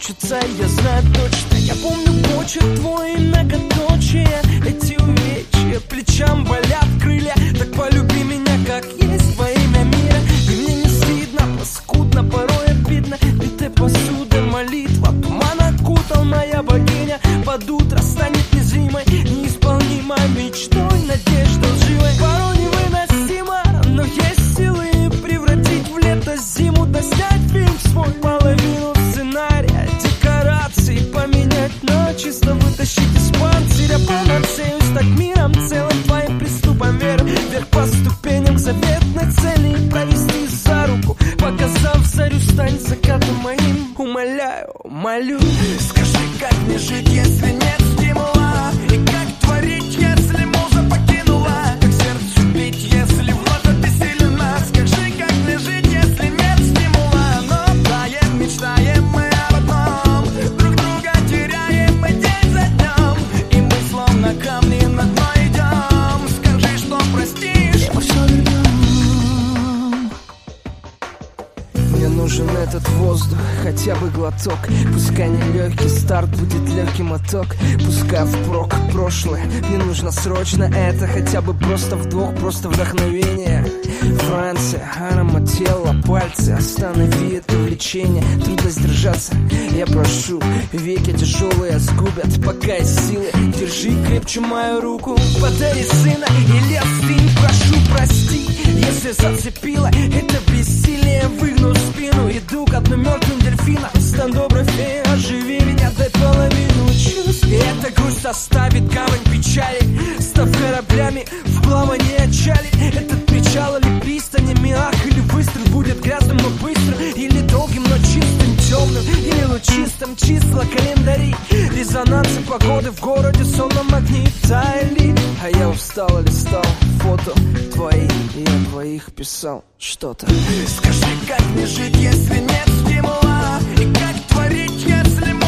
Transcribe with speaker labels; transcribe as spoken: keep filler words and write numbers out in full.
Speaker 1: получится, я знаю точно. Я помню почерк твой и многоточие. Эти увечья плечам болят крылья. Так полюби меня, как есть, во имя мира. И мне не стыдно, паскудно, порой обидно. Битой посуды молитва, туман окутал моя богиня. Под утро станет незримой, неисполнимой мечтой, надежда лживой. Порой невыносимо, но есть силы превратить в лето зиму, да снять фильм свой, половину сценария, декораций поменять на чисто, вытащить из панциря панацею, стать миром целым твоим приступом веры, вверх по ступеням заветной цели и провести за руку, показав зарю, стань закатом моим. Умоляю, молю, скажи, как мне жить, если нет стимула, и как творить, если муза покинула, как сердцу пить, если вновь обессилена. Скажи, как мне жить, если нет стимула, но таем, мечтаем мы об одном, друг друга теряем мы день за днем, и мы словно камни на дно идем. Скажи, что простишь, мы все вернем. Мне нужен этот воздух, хотя бы глоток. Пускай не легкий старт, будет легкий моток. Пускай впрок прошлое, мне нужно срочно это. Хотя бы просто вдох, просто вдохновение. Франция, аромат тела, пальцы. Останови это влечение, трудно сдержаться. Я прошу, веки тяжелые сгубят, пока есть силы. Держи крепче мою руку, подари сына или остынь, прошу, прости. Если зацепило это бессилие, выгну спину, иду к одному мертвым дельфинам. Стендографе, оживи меня, дай половину чувств. И эта грусть оставит гавань печали, став кораблями в плавание отчали. Этот причал или пристанями, ах, или выстрел будет грязным, но быстрым, или долгим, но чистым, темным, или лучистым. Числа календари, резонансы погоды в городе сонном нагнетали. А я устал, листал фото твои, и я твоих писал что-то. Скажи, как мне жить, если нет стимула, и как творить, если